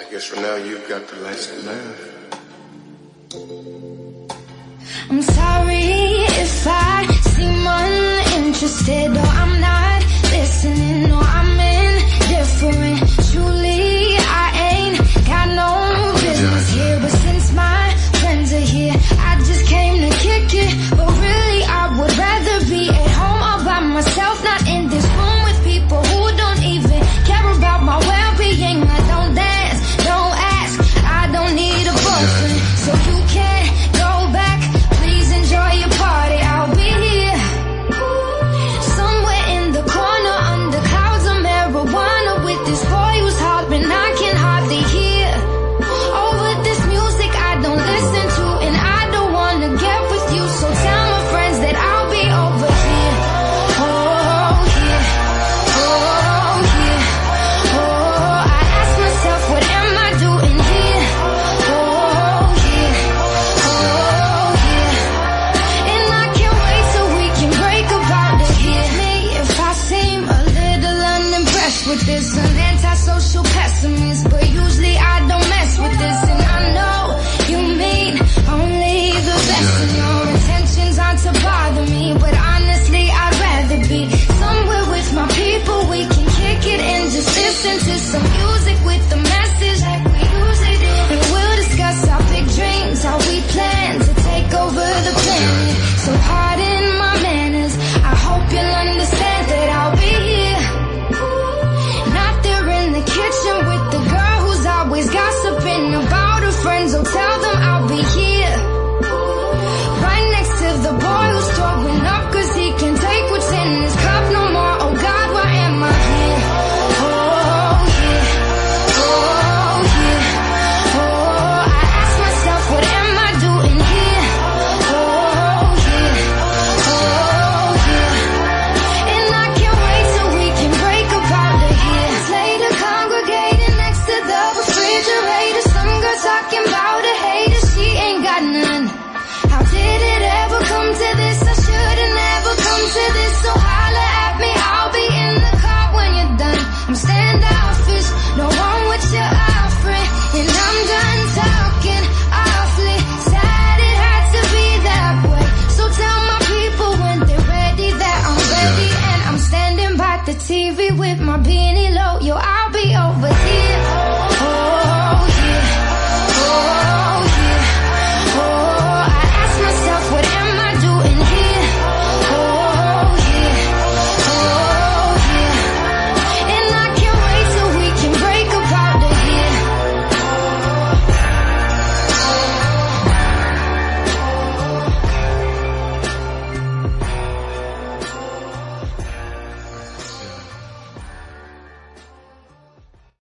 guess from now you've got the last laugh. I'm sorry if I seem uninterested, or I'm not listening, or I'm indifferent. Truly, I ain't got no business here, but since my friends are here, I just came to kick it. But really, I would rather be at home all by myself, not in this room with people who don't even care about my well-being. I don't dance, don't ask, I don't need a boyfriend, so you can't go back. Please enjoy your party, I'll be here somewhere in the corner under clouds of marijuana with this boy who's hollering I can hardly hear. Over this music I don't listen to, and I don't wanna get with you, so tell my friends that I'll be over here. Oh, here. Oh, here. Oh, I ask myself, what am I doing here? Oh, here. Oh, here. And I can't wait till we can break about it here. Me, if I seem a little unimpressed with this, an antisocial pessimist, but usually I don't mess with this, and I know you mean only the best, and your intentions aren't to bother me, but honestly I'd rather be somewhere with my people. We can kick it and just listen to some music with the message like we usually do, and we'll discuss our big dreams, how we plan to take over the planet. So pardon my manners, I hope you'll understand that I'll be here, not there in the kitchen with the girl who's always gossiping about her friends. Oh, tell them I'll be here right next to the boy who's throwing up cause he can take what's in his cup no more. Oh God, why am I here? Oh, here. Oh, here. Oh, I ask myself, what am I doing here? Oh, here. Oh, here. And I can't wait till we can break about it here. Later, congregating next to the refrigerator, some girl talking about a hater, she ain't got none. How did it ever come to this? I should've never come to this, so holla at me, I'll be in the car when you're done. I'm standoffish, no one what you're offering, and I'm done talking awfully. Sad it had to be that way, so tell my people when they're ready that I'm ready, and I'm standing by the TV with my beanie low. Yo, I'll be over here.